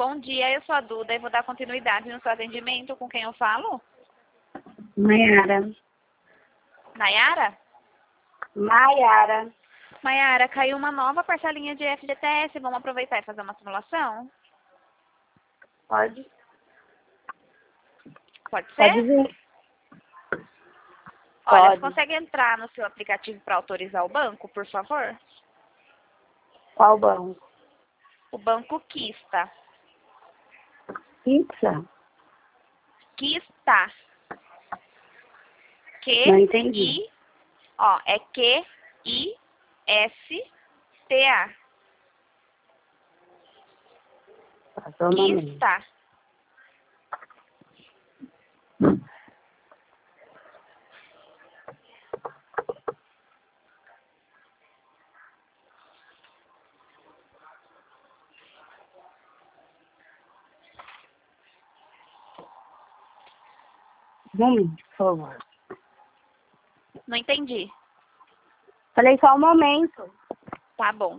Bom dia, eu sou a Duda e vou dar continuidade no seu atendimento. Com quem eu falo? Maiara. Nayara? Maiara. Maiara, caiu uma nova parcelinha de FGTS. Vamos aproveitar e fazer uma simulação? Pode? Pode ser? Pode vir. Olha, Pode. você consegue entrar no seu aplicativo para autorizar o banco, por favor? Qual banco? O Banco Quista. Pizza? Quista. Não entendi. É Q-I-S-T-A. Passou o momento. Quista. Um momento, por favor. Não entendi. Falei só um momento. Tá bom.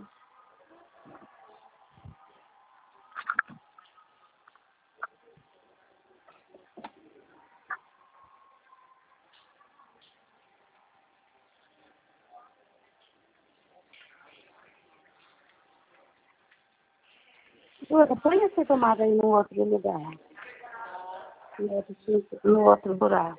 Duda, põe essa tomada aí no outro lugar. No outro buraco.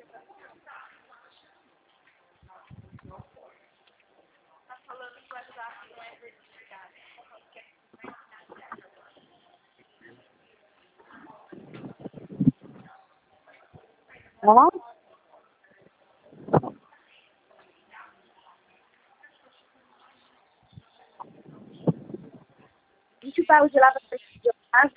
Ó. Deixa eu dar o de lá pra você.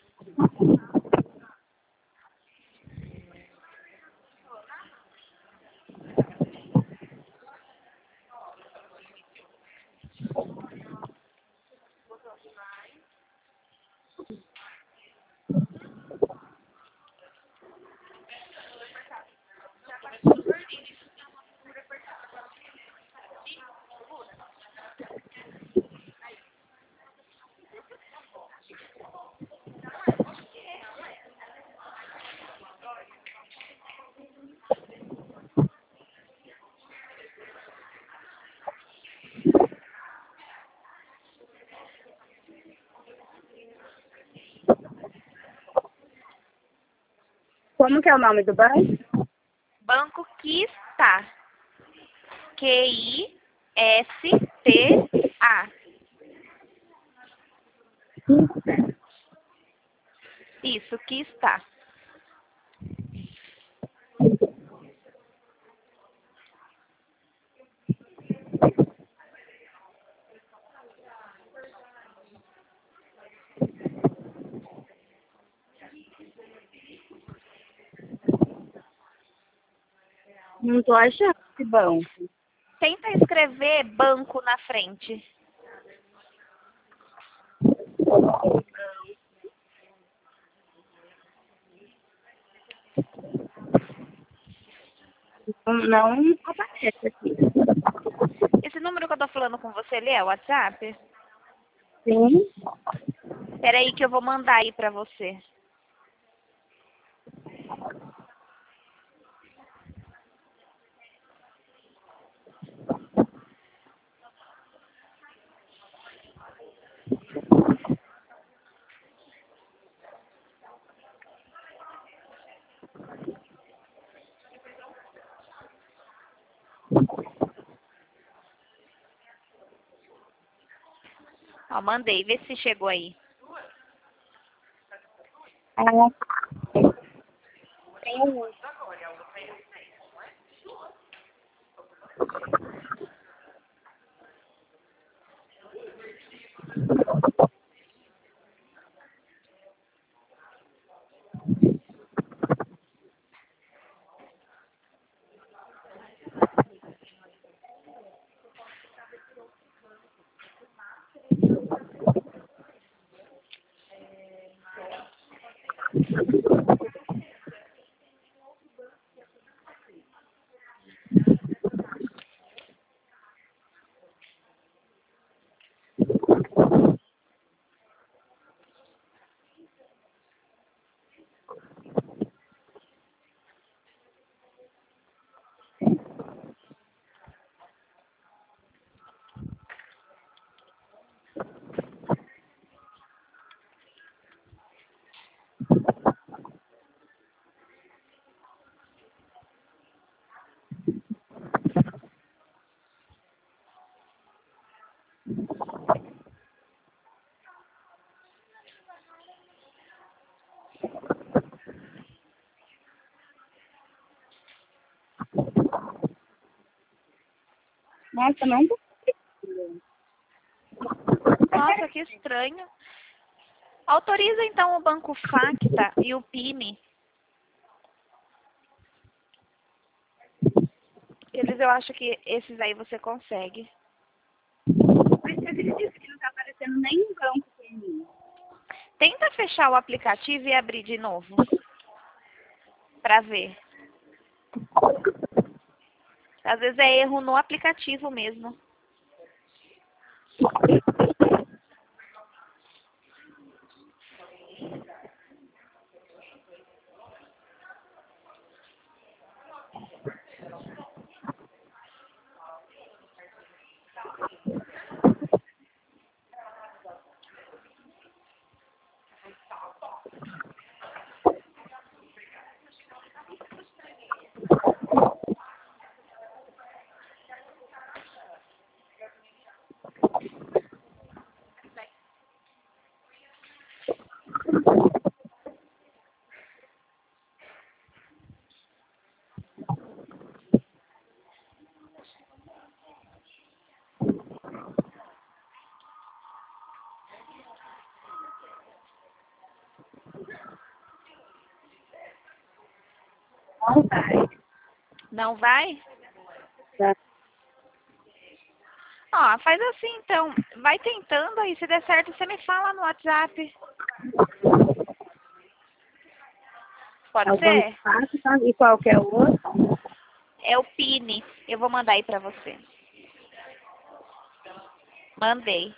Como que é o nome do banco? Banco Quista. Q-I-S-T-A. Isso, Quista. Não tô achando esse banco. Tenta escrever banco na frente. Não aparece aqui. Esse número que eu tô falando com você, ele é o WhatsApp? Sim. Peraí que eu vou mandar aí pra você. Ó, mandei. Vê se chegou aí. Tem um. Nossa, não tô. Nossa, que estranho. Autoriza então o Banco Facta e o PINE. Eles, eu acho que esses aí você consegue. Mas você acredita que não tá aparecendo nenhum banco pra mim? Tenta fechar o aplicativo e abrir de novo. Pra ver. Às vezes é erro no aplicativo mesmo. Não vai. Não vai? Tá. Ó, faz assim então. Vai tentando aí. Se der certo, você me fala no WhatsApp. É Pode o Banco ser? Fácil, tá? E qual que é o outro? É o PINE. Eu vou mandar aí pra você. Mandei.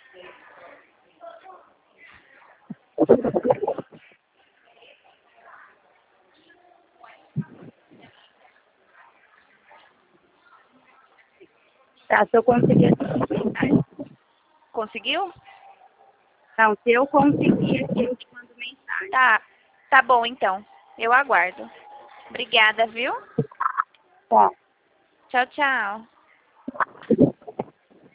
Tá, se eu conseguir essa mensagem. Conseguiu? Não, se eu conseguir aqui, eu te mando mensagem. Tá. Tá bom então. Eu aguardo. Obrigada, viu? Tá. Tchau, tchau.